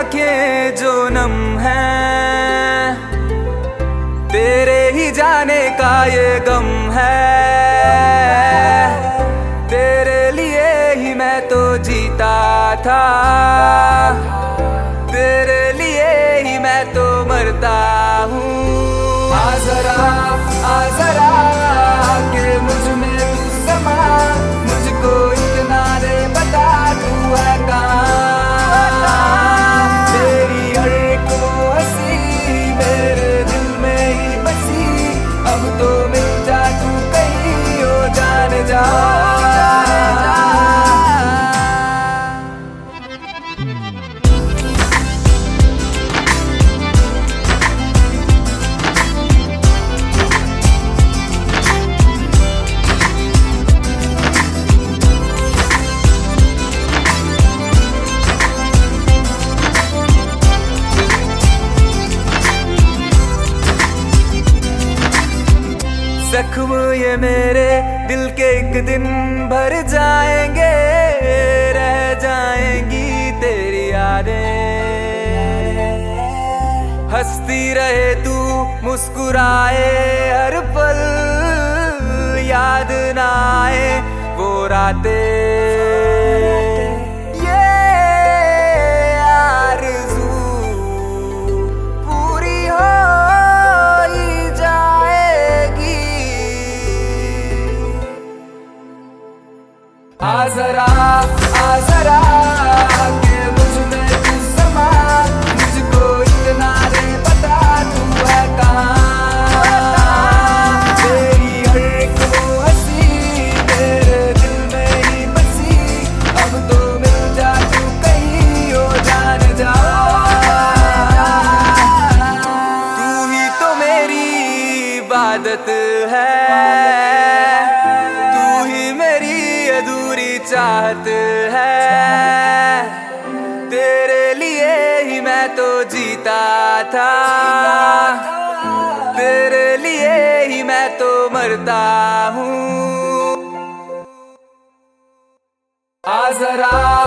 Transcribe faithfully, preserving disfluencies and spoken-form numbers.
आंखें जो नम हैं, तेरे ही जाने का ये गम है। तेरे लिए ही मैं तो जीता था, तेरे लिए ही मैं तो मरता हूँ। आ जरा आ जरा के मुझ में तू समा, मुझको इतना दे बता तू है कहाँ। तेरी हर एक वो हंसी मेरे दिल में ही बसी, अब तो मिल जा तू कहीं हो जाने जा। जख्म ये मेरे दिल के एक दिन भर जाएंगे, रह जाएंगी तेरी यादें। हंसती रहे तू मुस्कुराए हर पल, याद ना आए वो रातें। आ जरा आ जरा के मुझ में तू समा, मुझको इतना दे बता तू है कहाँ। तेरी हर एक वो हंसी मेरे दिल में ही बसी, अब तो मिल जा तू कहीं हो जाने जा। तू ही तो मेरी इबादत है, चाहत है। तेरे लिए ही मैं तो जीता था, तेरे लिए ही मैं तो मरता हूँ। आ जरा